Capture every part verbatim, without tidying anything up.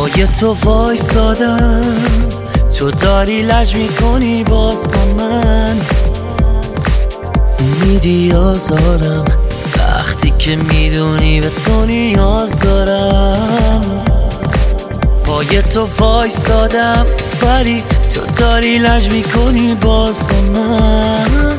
پای تو وایسادم، تو داری لج میکنی باز با من، میدی آزارم وقتی که میدونی به تو نیاز دارم. پای تو وایسادم ولی تو داری لج میکنی باز با من،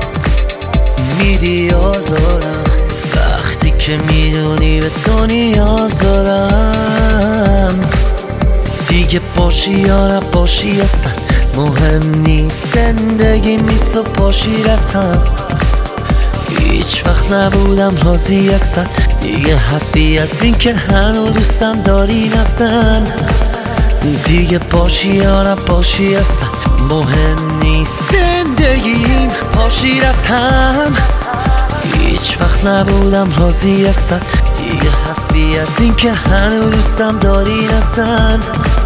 میدی آزارم وقتی که میدونی به تو نیاز دارم. دیگه باشی یا نباشی اصلا مهم نیست، زندگی می تو باشی رسم. هیچ وقت نبودم راضی اصلا، دیگه حرفی از این که هنو دوستم داری نزن. دیگه باشی یا نباشی اصلا مهم نیست، زندگیم پاشی رسم. هیچ وقت نبودم راضی اصلا، دیگه حرفی از این که هنو دوستم داری نزن.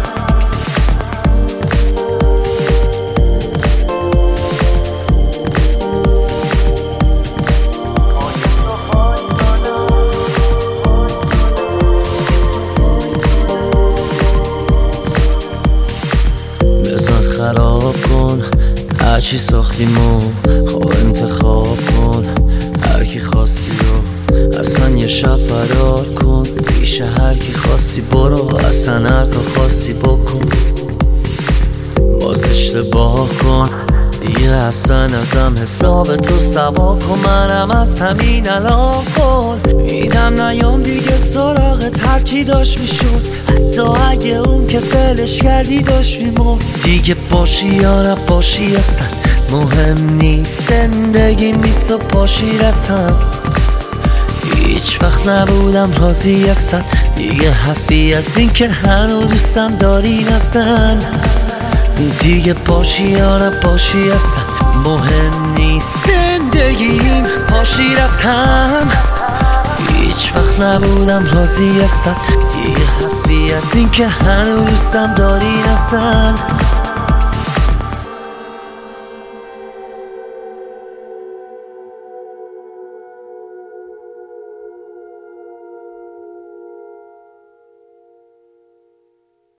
خراب کن هرچی ساختیمو، خواه انتخاب کن هرکی خواستی رو، اصلا یه شب فرار کن پیش هرکی خواستی برو، اصلا هر کار خواستی بکن. باز اشتباه کن دیگه اصلا ازم حساب تو سوا کن، منم از همین الان کن میدم نیام دیگه سراغت هرچی داشت میشد، حتی اگه اون که فلش کردی داشت میمون. دیگه باشی یا نباشی اصلا مهم نیست، زندگی می تو باشی رسم. هیچ وقت نبودم راضی اصلا، دیگه حرفی از این که هنو دوستم داری نزن. دیگه باشی یا نباشی اصلا مهم نیست، زندگیم پاشی رسم. هیچ وقت نبودم راضی اصلا، دیگه حرفی از این که هنو دوستم داری نزن.